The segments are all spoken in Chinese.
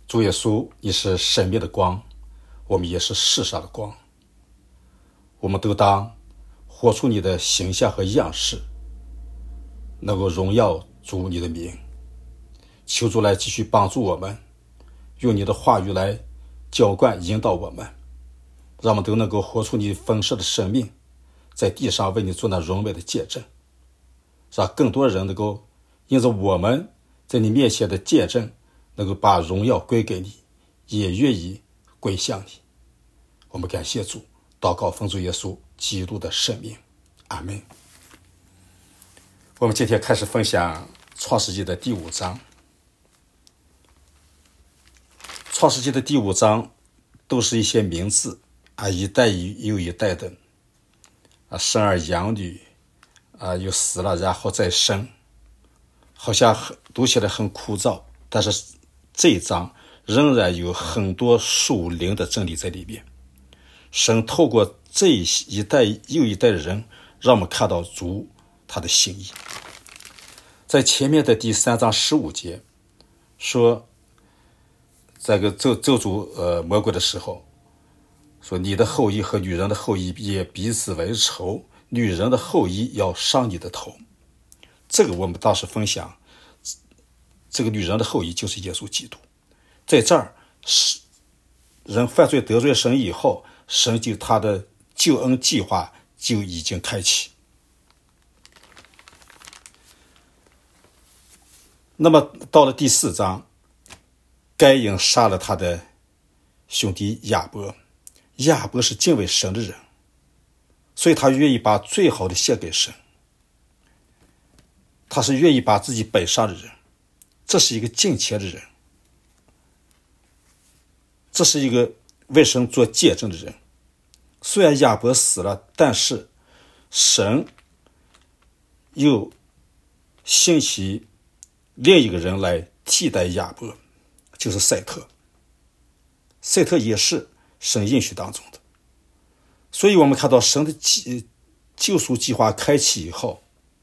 主耶稣，你是生命的光，我们也是世上的光。我们都当活出你的形象和样式，能够荣耀主你的名。求主来继续帮助我们，用你的话语来浇灌引导我们，让我们都能够活出你丰盛的生命，在地上为你做那荣美的见证，让更多人能够因着我们在你面前的见证，能够把荣耀归给你，也愿意归向你。我们感谢主，祷告奉主耶稣基督的圣名，阿们。我们今天开始分享创世纪的第5章。创世纪的第5章都是一些名字一代又一代的生儿养女又死了然后再生，好像读起来很枯燥，但是这一章仍然有很多属灵的真理在里面。神透过这一代又一代的人，让我们看到主他的心意。在前面的第3章15节说，这个咒诅魔鬼的时候，说你的后裔和女人的后裔也彼此为仇，女人的后裔要伤你的头。这个我们当时分享，这个女人的后裔就是耶稣基督。在这儿人犯罪得罪神以后，神就他的救恩计划就已经开启。那么到了第4章，该隐杀了他的兄弟亚伯。亚伯是敬畏神的人，所以他愿意把最好的献给神，他是愿意把自己摆上的人，这是一个敬虔的人，这是一个为神做见证的人。虽然亚伯死了，但是神又兴起另一个人来替代亚伯，就是赛特。赛特也是神应许当中的。所以我们看到神的救赎计划开启以后，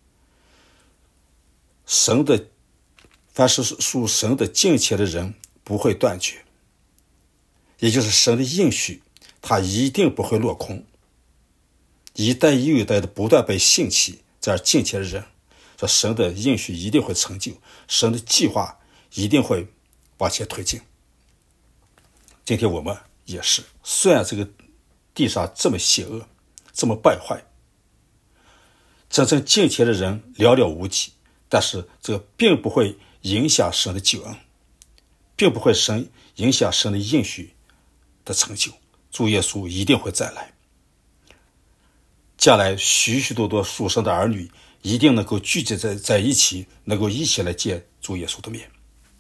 凡是属神的敬虔的人不会断绝，也就是神的应许他一定不会落空，一代又一代的不断被兴起这样敬虔的人，说神的应许一定会成就，神的计划一定会往前推进。今天我们也是，虽然这个地上这么邪恶，这么败坏，真正敬虔的人寥寥无几，但是这个并不会影响神的救恩，并不会影响神的应许的成就。主耶稣一定会再来，将来许许多多属神的儿女一定能够聚集在一起，能够一起来见主耶稣的面。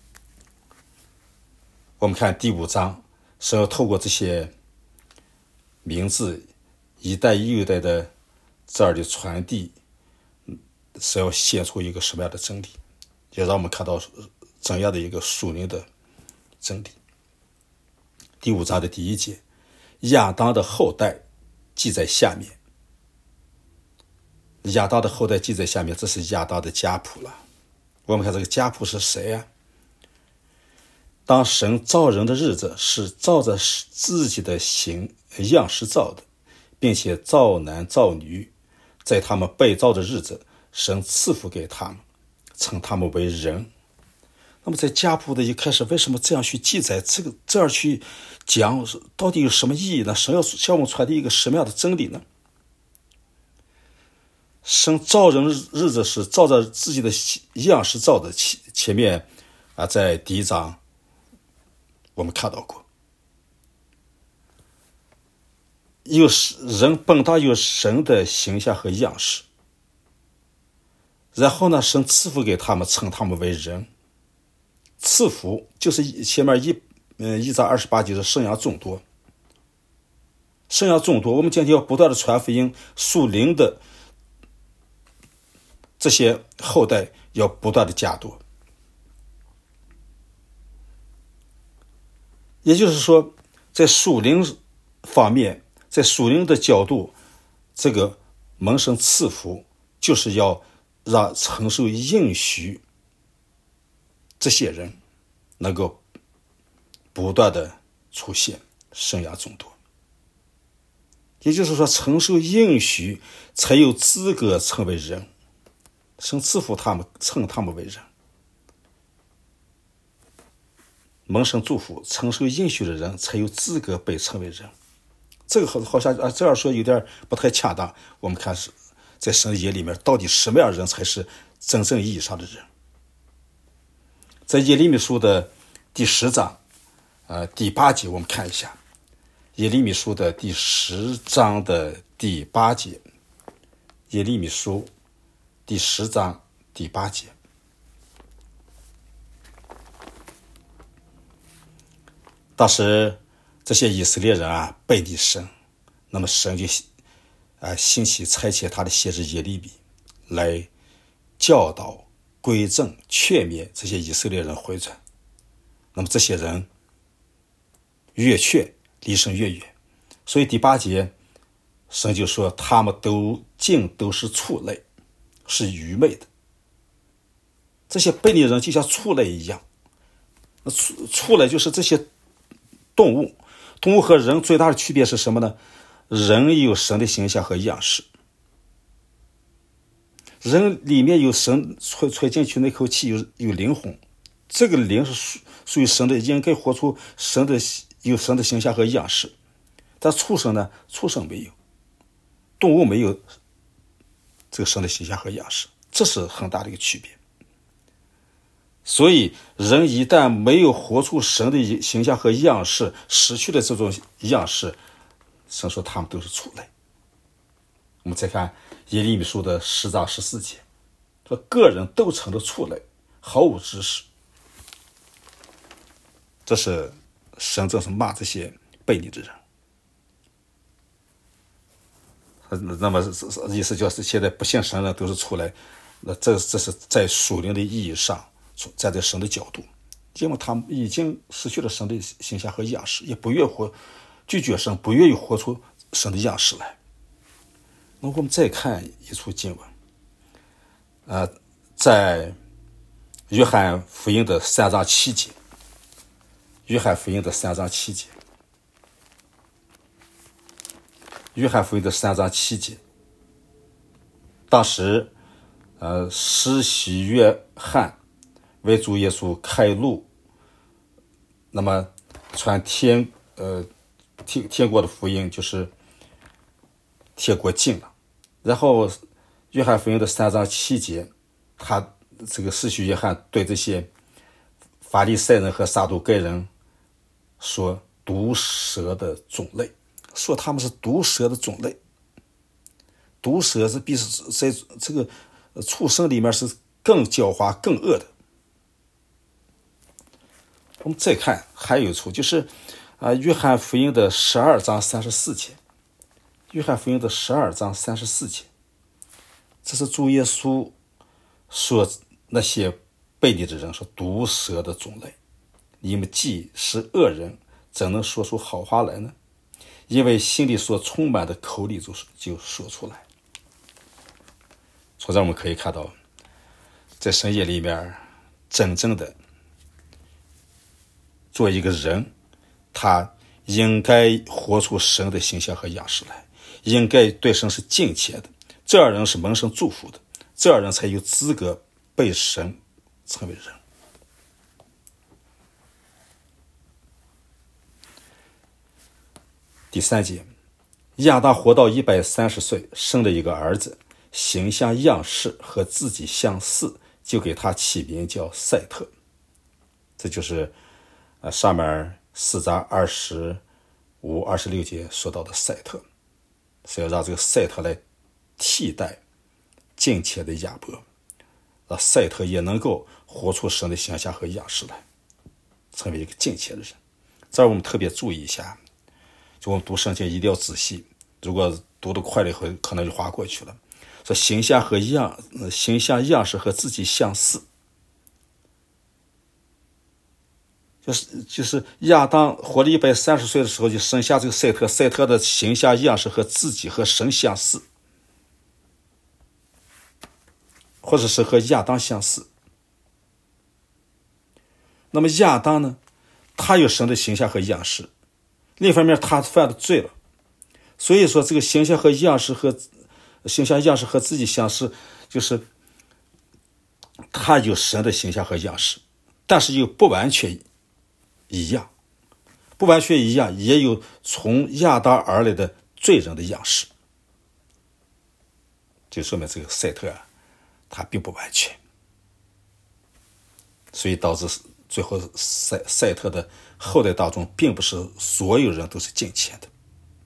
我们看第5章，神要透过这些名字一代又一代的这儿的传递，是要显出一个什么样的真理，也让我们看到怎样的一个属灵的真理。第5章的第1节，亚当的后代记在下面。亚当的后代记在下面，这是亚当的家谱了。我们看这个家谱是谁呀？当神造人的日子，是照着自己的样式造的，并且造男造女，在他们被造的日子，神赐福给他们，称他们为人。那么在家谱的一开始，为什么这样去记载，这样去讲，到底有什么意义呢？神要向我们传递一个什么样的真理呢？神造人日子是照着自己的样式造的，前面在第1章我们看到过，人本当有神的形象和样式，然后呢，神赐福给他们，称他们为人。赐福就是前面1章28节的生养众多。生养众多，我们今天要不断的传福音，属灵的这些后代要不断的加多。也就是说，在属灵方面，在属灵的角度，这个蒙神赐福就是要让承受应许这些人能够不断的出现，生涯众多。也就是说，承受应许才有资格成为人，神赐福他们，称他们为人。蒙神祝福，承受应许的人才有资格被称为人。这个好像这样说有点不太恰当。我们看是在神的眼里面，到底什么样的人才是真正意义上的人？在耶利米书的第10章第8节，我们看一下耶利米书的第10章的第8节。耶利米书第10章第8节，当时这些以色列人背逆神，那么神就兴起差遣他的先知耶利米来教导、规正、劝勉这些以色列人回转。那么这些人越劝离神越远，所以第8节神就说他们都是畜类，是愚昧的。这些悖逆人就像畜类一样。畜类就是这些动物和人最大的区别是什么呢？人有神的形象和样式，人里面有神吹进去那口气，有灵魂，这个灵是属于神的，应该活出有神的形象和样式。但畜生呢？畜生没有，动物没有这个神的形象和样式，这是很大的一个区别。所以人一旦没有活出神的形象和样式，失去了这种样式，神说他们都是畜类。我们再看耶利米书的10章14节，说个人都成了畜类，毫无知识。这是神正是骂这些悖逆的人。那么意思就是现在不信神的都是畜类，那这是在属灵的意义上，站在神的角度，因为他们已经失去了神的形象和样式，也不愿拒绝神，不愿意活出神的样式来。那我们再看一处经文，在约翰福音的3章7节，约翰福音的3章7节，约翰福音的3章7节，当时施洗约翰为主耶稣开路，那么传天国的福音，就是天国近了。然后约翰福音的3章7节，他这个施洗约翰对这些法利赛人和撒都该人说毒蛇的种类，说他们是毒蛇的种类。毒蛇是比在这个畜生里面是更狡猾更恶的。我们再看还有一处，就是约翰福音的12章34节，约翰福音的12章34节，这是主耶稣说那些悖逆的人说毒蛇的种类，你们既是恶人，怎能说出好话来呢？因为心里所充满的口里就说出来。从这我们可以看到，在神眼里面，真正的做一个人，他应该活出神的形象和样式来，应该对神是敬虔的，这样人是蒙神祝福的，这样人才有资格被神称为人。第3节，亚当活到130岁，生了一个儿子，形象样式和自己相似，就给他起名叫赛特。这就是上面4章25、26节说到的赛特，是要让这个赛特来替代敬虔的亚伯，让赛特也能够活出神的形象和样式来，成为一个敬虔的人。这儿我们特别注意一下，就我们读圣经一定要仔细，如果读得快了以后可能就划过去了。说形象样式和自己相似，就是亚当活了130岁的时候就生下这个赛特，赛特的形象样式和自己和神相似，或者是和亚当相似。那么亚当呢， 他有神的形象和样式，另一方面他犯了罪了，所以说这个形象样式和自己相似，就是他有神的形象和样式，但是又不完全一样，也有从亚当而来的罪人的样式，就说明这个赛特他并不完全，所以导致最后赛特的后代当中，并不是所有人都是敬虔的。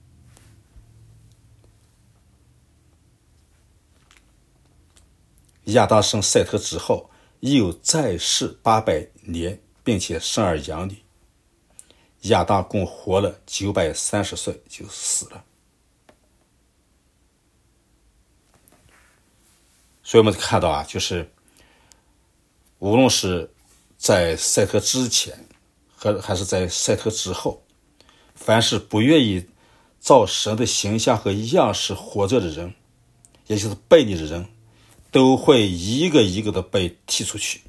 亚当生赛特之后，又在世800年，并且生儿养女。亚当共活了930岁就死了。所以我们看到就是无论是在赛特之前还是在赛特之后，凡是不愿意照神的形象和样式活着的人，也就是悖逆的人，都会一个一个的被踢出去，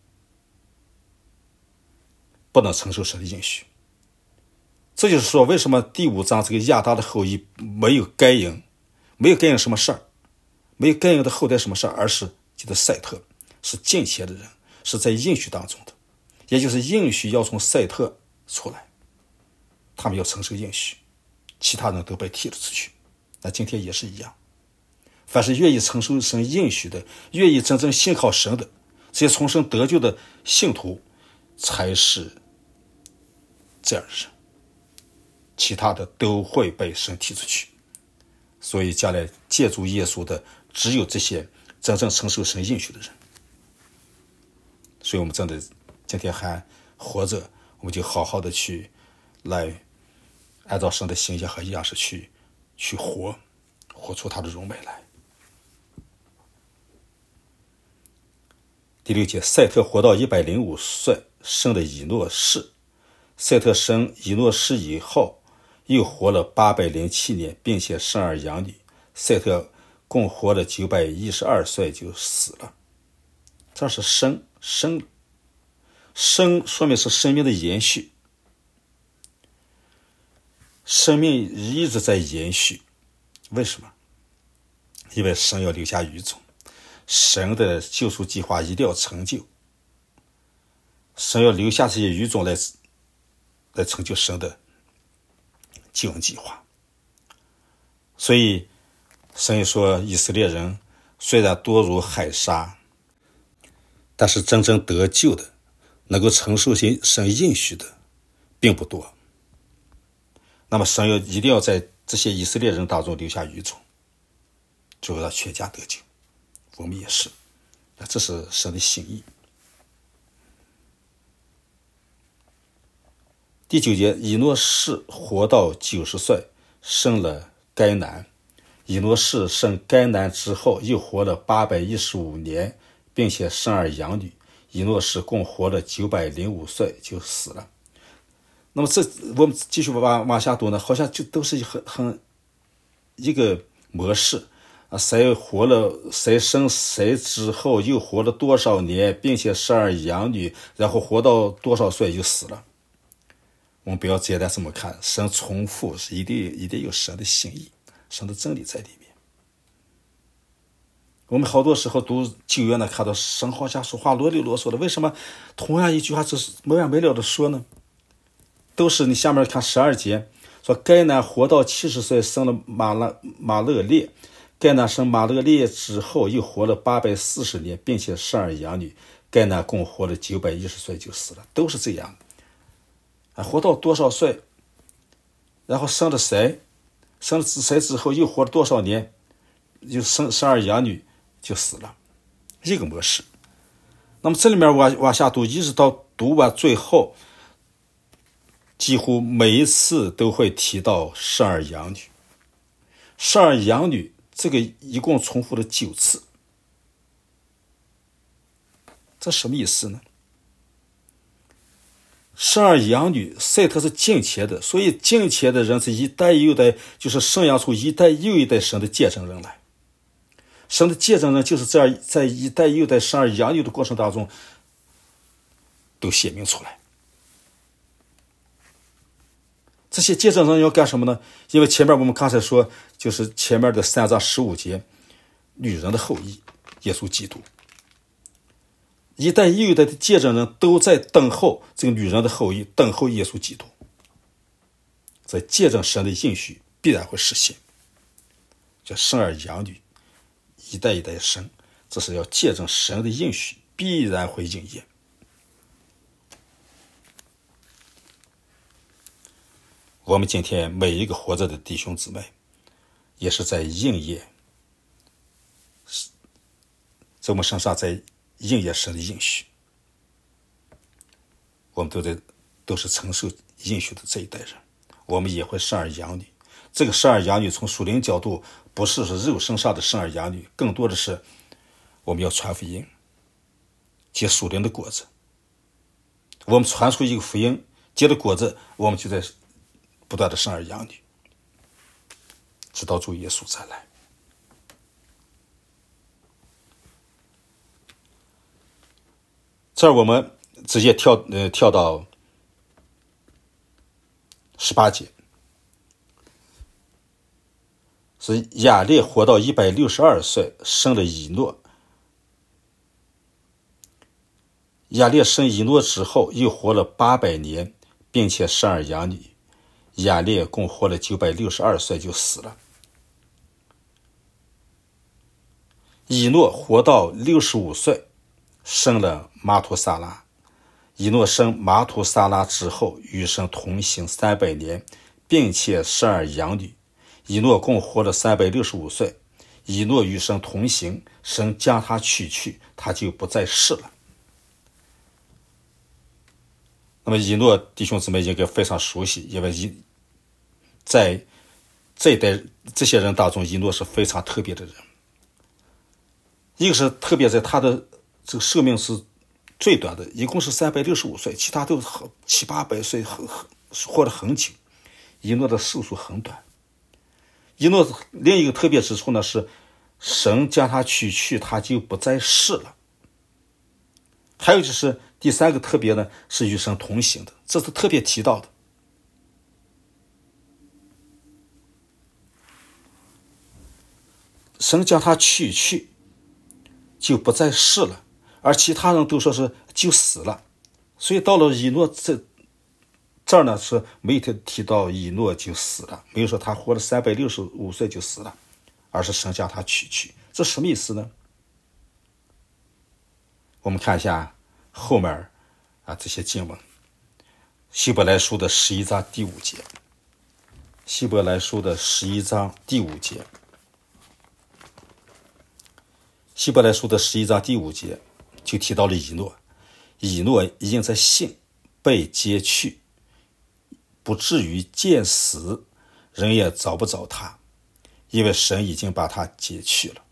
不能承受神的应许。这就是说，为什么第5章这个亚当的后裔没有该隐什么事儿，没有该隐的后代什么事儿，而是记得赛特是敬虔的人，是在应许当中的，也就是应许要从赛特出来，他们要承受应许，其他人都被踢了出去。那今天也是一样，凡是愿意承受神应许的，愿意真正信靠神的，这些从神得救的信徒，才是这样的人，其他的都会被神踢出去。所以将来借助耶稣的，只有这些真正承受神应许的人。所以我们真的今天还活着，我们就好好的去来按照神的形象和样式去活出他的荣美来。第6节，赛特活到105岁，生的以诺士。赛特生以诺士以后，又活了807年，并且生儿养女。赛特共活了912岁就死了。这是生说明是生命的延续，生命一直在延续。为什么？因为神要留下余种，神的救赎计划一定要成就，神要留下这些余种来成就神的救恩计划。所以神也说，以色列人虽然多如海沙，但是真正得救的，能够承受神应许的并不多。那么神一定要在这些以色列人当中留下余种，最后让全家得救。我们也是，这是神的心意。第9节，以诺士活到90岁，生了该南。以诺士生该南之后，又活了815年，并且生儿养女。以诺士共活了905岁就死了。那么我们继续往下读呢，好像就都是一个模式啊，谁生谁之后又活了多少年，并且生儿养女，然后活到多少岁就死了。我们不要简单这么看，神重复是一定有神的心意，神的真理在里面。我们好多时候读旧约呢，看到神好像说话啰里啰嗦的，为什么同样一句话只是没完没了的说呢？都是你下面看12节，说该南活到70岁，生了马勒列。该南生马勒列之后，又活了840年，并且生儿养女。该南共活了910岁就死了，都是这样。活到多少岁，然后生了谁之后又活了多少年，又生儿养女就死了，一个模式。那么这里面往下读，一直到读完最后，几乎每一次都会提到生儿养女。生儿养女这个一共重复了9次，这什么意思呢？生儿养女，赛特是敬虔的，所以敬虔的人是一代又一代，就是生养出一代又一代神的见证人来。神的见证人就是这样，在一代又一代生儿养女的过程当中都显明出来。 这些见证人要干什么呢？因为前面我们刚才说，就是前面的3章15节，女人的后裔，耶稣基督。一代又一代的见证人都在等候这个女人的后裔，等候耶稣基督。在见证神的应许必然会实现，叫生儿养女，一代一代生，这是要见证神的应许必然会应验。我们今天每一个活着的弟兄姊妹，也是在应验，在我们身上在应验神的应许。我们都是承受应许的这一代人，我们也会生儿养女。这个生儿养女从属灵角度不是肉身上的生儿养女，更多的是我们要传福音，结属灵的果子。我们传出一个福音，结了果子，我们就在不断的生儿养女，直到主耶稣再来。这儿我们直接跳到18节，是亚列活到162岁，生了以诺。亚列生以诺之后，又活了800年，并且生儿养女。亚列共活了962岁就死了。以诺活到65岁，生了马图萨拉。以诺生马图萨拉之后，与神同行300年，并且生儿养女。以诺共活了365岁。以诺与神同行，神将他取去，他就不再世了。那么以诺弟兄姊妹应该非常熟悉，因为在这一代这些人当中，以诺是非常特别的人。一个是特别在他的这个寿命是最短的，一共是365岁，其他都700-800岁，活得很久。以诺的寿数很短。以诺另一个特别之处呢是，神将他取去，他就不再世了。还有就是第三个特别呢，是与神同行的，这是特别提到的。神将他取去，就不再世了，而其他人都说是就死了。所以到了以诺这儿呢，是没有提到以诺就死了，没有说他活了365岁就死了，而是神将他取去。这什么意思呢？我们看一下后面这些经文，希伯来书的11章第5节，希伯来书的11章第5节，希伯来书的11章第5节就提到了以诺。以诺因着信被接去，不至于见死，人也找不着他，因为神已经把他接去了。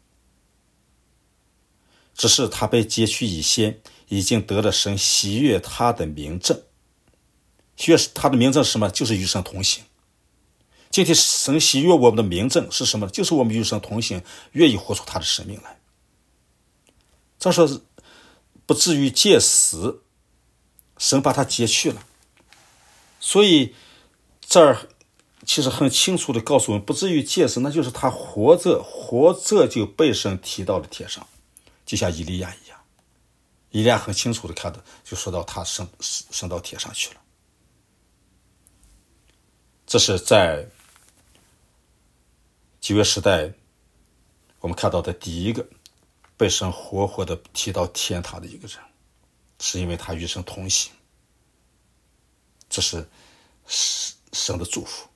只是他被接去以先，已经得了神喜悦他的明证。喜悦他的明证是什么？就是与神同行。今天神喜悦我们的明证是什么？就是我们与神同行，愿意活出他的生命来。这说不至于见死，神把他接去了。所以这儿其实很清楚的告诉我们，不至于见死，那就是他活着就被神提到了天上，就像以利亚一样。以利亚很清楚的看到，就说到他升到天上去了。这是在旧约时代我们看到的第一个被神活的提到天堂的一个人，是因为他与神同行。这是神的祝福。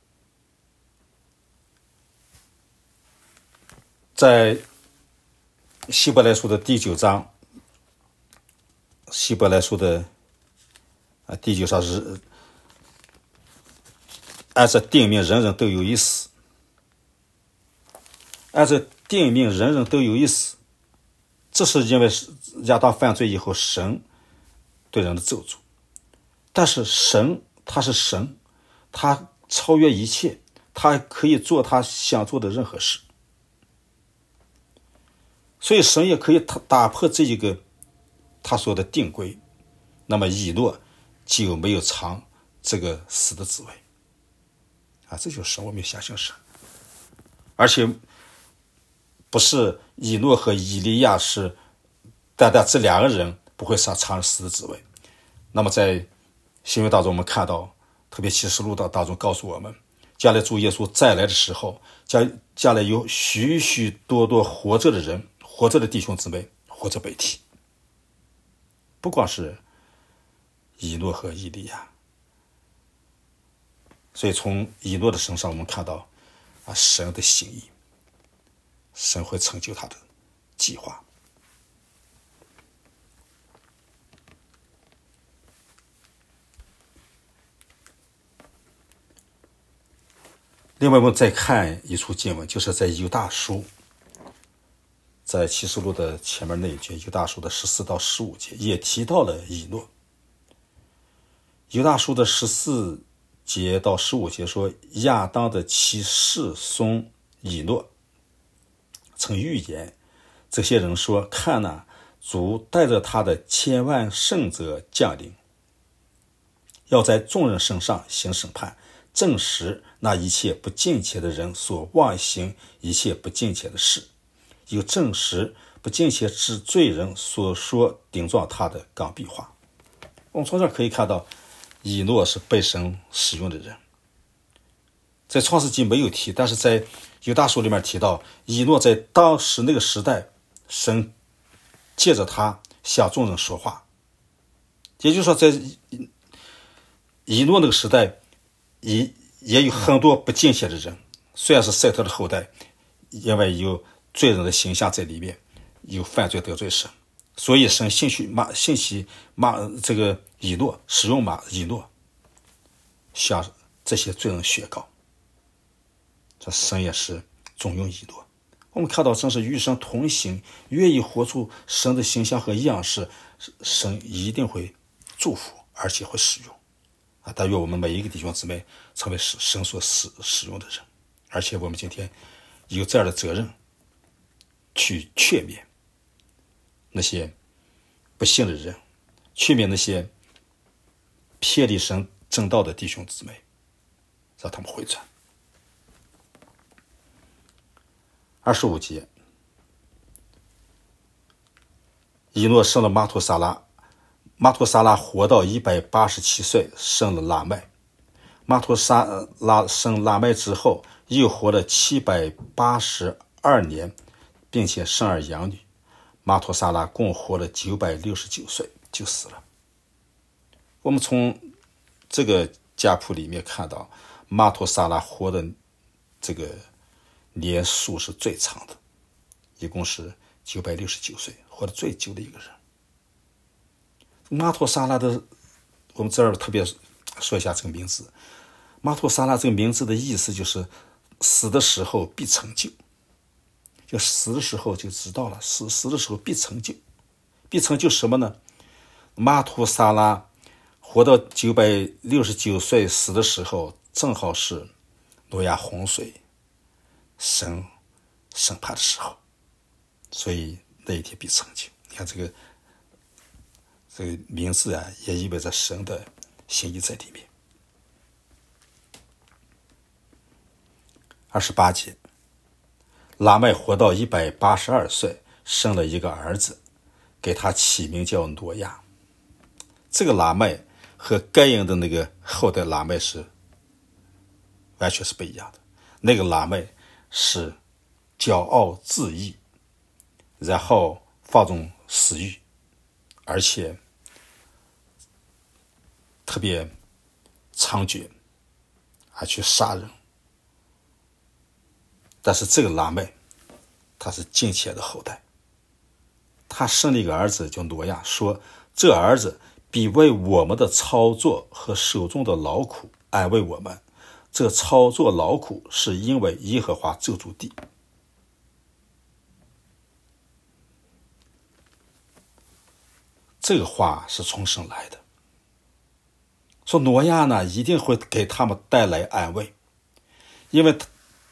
在希伯来书的第9章，希伯来书的第9章是按照定命人人都有一死，按照定命人人都有一死，这是因为亚当犯罪以后神对人的咒诅。但是神他是神，他超越一切，他可以做他想做的任何事。所以神也可以打破这一个他说的定规，那么以诺就没有尝这个死的滋味。 这就是神，我们相信神。而且不是以诺和以利亚是单单这两个人不会尝死的滋味。那么在新约当中我们看到，特别启示录当中告诉我们，将来主耶稣再来的时候，将来有许许多多活着的人，活着的弟兄姊妹，活着被提。不光是以诺和以利亚，所以从以诺的身上我们看到神的心意，神会成就他的计划。另外我们再看一处经文，就是在犹大书，在启示录的前面那一节，犹大书的14到15节也提到了以诺。犹大书的14节到15节说，亚当的妻室孙以诺曾预言这些人说，看哪，主带着他的千万圣者降临，要在众人身上行审判，证实那一切不敬虔的人所妄行一切不敬虔的事，又证实不敬虔之罪人所说顶撞他的刚愎话。我们从这可以看到，以诺是被神使用的人。在创世纪没有提，但是在犹大书里面提到，以诺在当时那个时代，神借着他向众人说话。也就是说，在以诺那个时代也有很多不敬虔的人，虽然是塞特的后代，因为有罪人的形象在里面，有犯罪得罪神，所以神兴起这个以诺，使用以诺向这些罪人宣告。这神也是重用以诺。我们看到真是与神同行，愿意活出神的形象和样式，神一定会祝福，而且会使用。但愿我们每一个弟兄姊妹成为神所使用的人，而且我们今天有这样的责任，去劝勉那些不信的人，劝勉那些偏离神正道的弟兄姊妹，让他们回转。25节，以诺生了马图撒拉，马图撒拉活到187岁，生了拉麦。马图撒拉生拉麦之后，又活了782年，并且生儿养女。马图撒拉共活了969岁就死了。我们从这个家谱里面看到，马图撒拉活的这个年数是最长的，一共是969岁，活得最久的一个人。马图撒拉的，我们这儿特别说一下这个名字。马图撒拉这个名字的意思就是死的时候必成就，就死的时候就知道了，死的时候必成就。必成就什么呢？马图撒拉活到969岁，死的时候正好是挪亚洪水神审判的时候，所以那一天必成就。你看这个名字也意味着神的心意在里面。28节，拉麦活到182岁，生了一个儿子，给他起名叫挪亚。这个拉麦和该隐的那个后代拉麦是完全是不一样的。那个拉麦是骄傲自义，然后放纵私欲，而且特别猖獗，还去杀人。但是这个拉麦他是敬虔的后代，他生了一个儿子叫挪亚，说这儿子必为我们的操作和手中的劳苦安慰我们，这操作劳苦是因为耶和华咒诅地。这个话是从神来的，说挪亚呢一定会给他们带来安慰，因为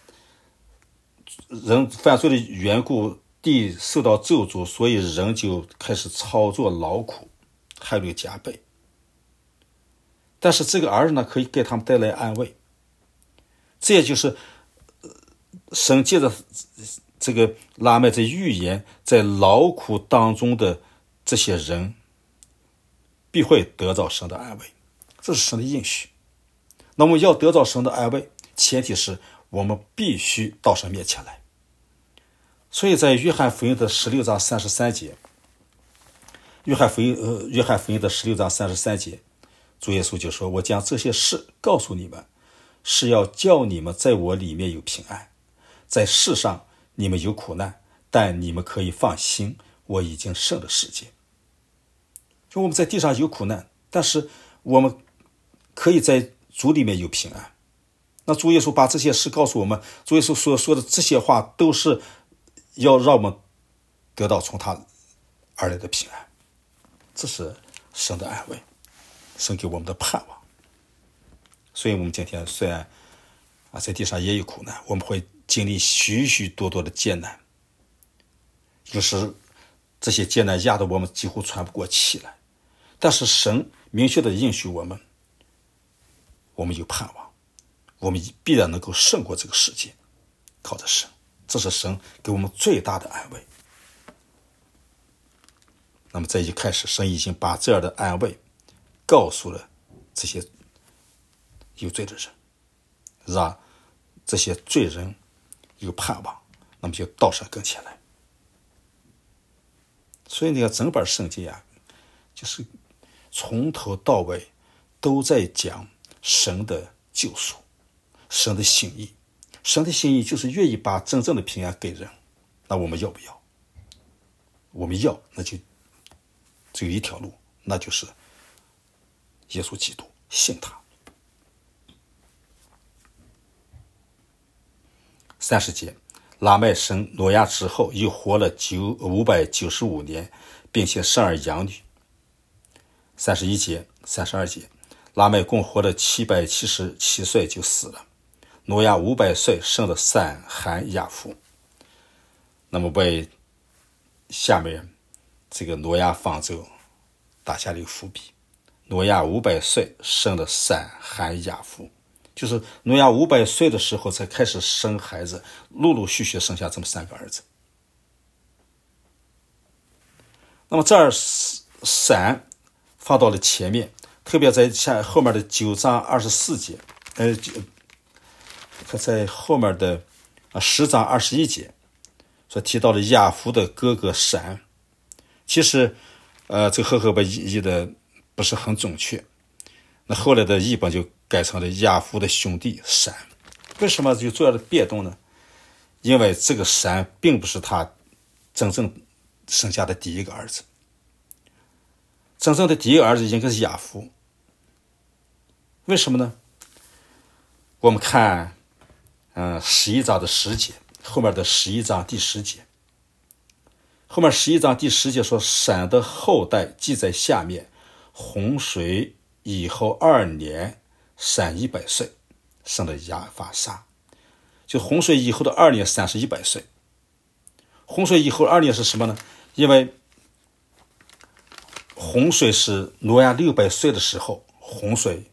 人犯罪的缘故，地受到咒诅，所以人就开始操作劳苦，害率加倍。但是这个儿子呢，可以给他们带来安慰。 这也就是神借着这个拉麦这预言，在劳苦当中的这些人必会得到神的安慰，这是神的应许。那么要得到神的安慰，前提是我们必须到神面前来。所以在约翰福音的16章33节，约翰福音的16章33节，主耶稣就说，我将这些事告诉你们，是要叫你们在我里面有平安，在世上你们有苦难，但你们可以放心，我已经胜了世界。就我们在地上有苦难，但是我们可以在主里面有平安。那主耶稣把这些事告诉我们，主耶稣所说的这些话都是要让我们得到从他而来的平安，这是神的安慰，神给我们的盼望。所以我们今天虽然在地上也有苦难，我们会经历许许多多的艰难，有时这些艰难压得我们几乎喘不过气来，但是神明确的应许我们，我们有盼望，我们必然能够胜过这个世界，靠着神，这是神给我们最大的安慰。那么在一开始，神已经把这样的安慰告诉了这些有罪的人，让这些罪人有盼望，那么就到神跟前来。所以那个整本圣经就是从头到尾都在讲神的救赎，神的心意。神的心意就是愿意把真正的平安给人，那我们要不要？我们要，那就只有一条路，那就是耶稣基督，信他。30节，拉麦生挪亚之后，又活了595年，并且生儿养女。31节、32节，拉麦共活了777岁就死了。挪亚500岁生了闪、含、雅弗。那么为下面这个挪亚方舟打下了一个伏笔。挪亚500岁生了闪、含、雅弗，就是挪亚500岁的时候才开始生孩子，陆陆续续生下这么3个儿子。那么这儿闪放到了前面，特别在后面的9章24节，在后面的10章21节所提到的雅弗的哥哥闪，其实这个和合本译的不是很准确，那后来的译本就改成了雅弗的兄弟闪。为什么就这样的变动呢？因为这个闪并不是他真正生下的第一个儿子，真正的第一个儿子应该是雅弗。为什么呢？我们看11章的10节，后面的11章第10节，后面11章第10节说，闪的后代记在下面，洪水以后2年，闪100岁，生了亚法撒。就洪水以后的2年，闪是100岁。洪水以后2年是什么呢？因为洪水是挪亚600岁的时候，洪水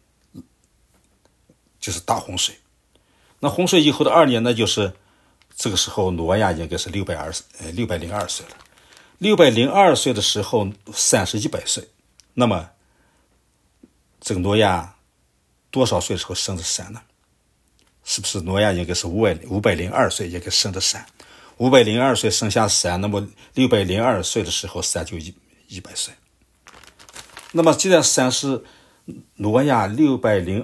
就是大洪水。那洪水以后的2年呢，就是这个时候挪亚应该是602岁了。602岁的时候，闪是100岁。那么这个挪亚多少岁的时候生的闪呢？是不是挪亚应该是502岁应该生的闪？502岁生下闪，那么602岁的时候闪就100岁。那么既然闪是挪亚602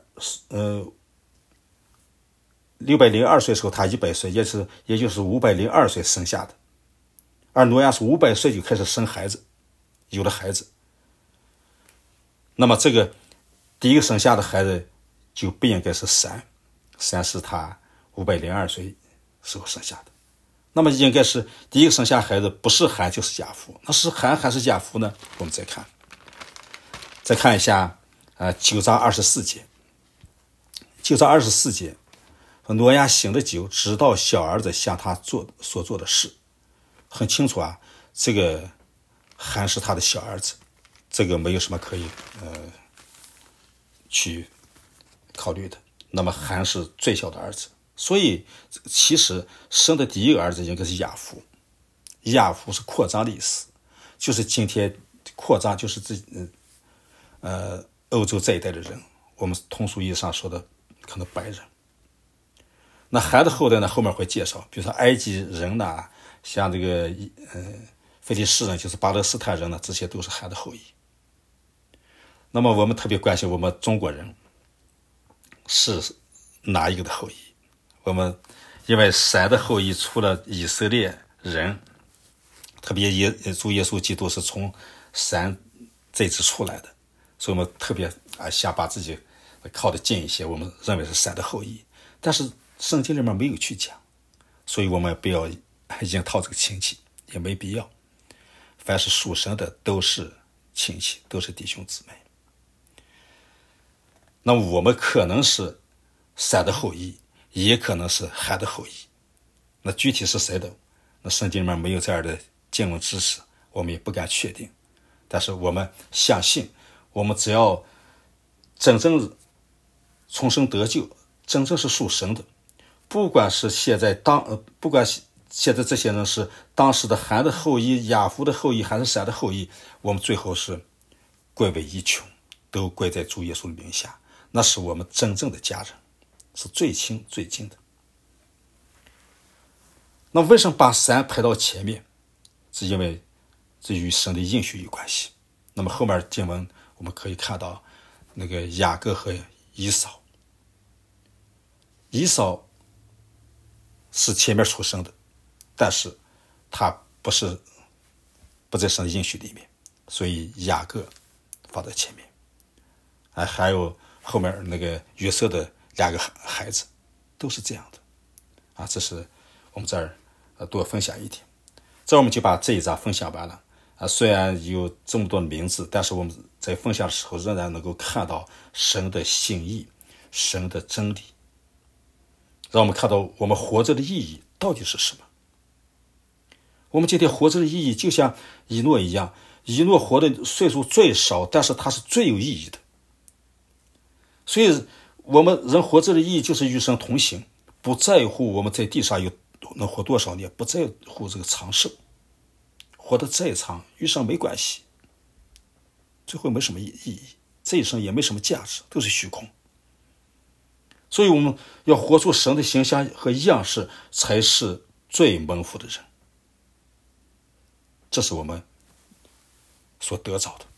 岁的时候他100岁，也就是502岁生下的，而挪亚是500岁就开始生孩子，有了孩子。那么这个第一个生下的孩子就不应该是闪是他502岁时候生下的。那么应该是第一个生下孩子不是含就是雅弗。那是含还是雅弗呢？我们再看一下9章24节。9章24节，挪亚醒了酒，知道小儿子向他所做的事。很清楚这个含是他的小儿子，这个没有什么可以去考虑的。 那么含是最小的儿子。所以其实生的第一个儿子应该是亚夫，亚夫是扩张的意思，就是今天扩张就是欧洲这一带的人，我们通俗意义上说的可能白人。那含的后代呢，后面会介绍，比如说埃及人呐，像这个腓力士人，就是巴勒斯坦人呢，这些都是含的后裔。那么我们特别关心我们中国人是哪一个的后裔？我们因为闪的后裔除了以色列人，特别主耶稣基督是从闪这支出来的，所以我们特别想把自己靠得近一些，我们认为是闪的后裔。但是圣经里面没有去讲，所以我们不要硬套这个亲戚，也没必要。凡是属神的都是亲戚，都是弟兄姊妹。那我们可能是闪的后裔，也可能是含的后裔。那具体是谁的，那圣经里面没有这样的经文知识，我们也不敢确定。但是我们相信，我们只要真正重生得救，真正是属神的，不管现在这些人是当时的含的后裔、亚夫的后裔还是闪的后裔，我们最后是归为一穷，都归在主耶稣的名下，那是我们真正的家人，是最亲最近的。那为什么把闪排到前面？是因为这与神的应许有关系。那么后面经文我们可以看到，那个雅各和以扫，以扫是前面出生的，但是他不在神的应许里面，所以雅各放在前面。还有后面那个约瑟的2个孩子都是这样的。这是我们这儿多分享一点。这我们就把这一章分享完了。虽然有这么多的名字，但是我们在分享的时候仍然能够看到神的心意，神的真理，让我们看到我们活着的意义到底是什么。我们今天活着的意义就像以诺一样，以诺活的岁数最少，但是他是最有意义的。所以我们人活着的意义就是与神同行，不在乎我们在地上能活多少年，不在乎这个长寿，活得再长与神没关系，最后没什么意义，这一生也没什么价值，都是虚空。所以我们要活出神的形象和样式，才是最蒙福的人。这是我们所得着的。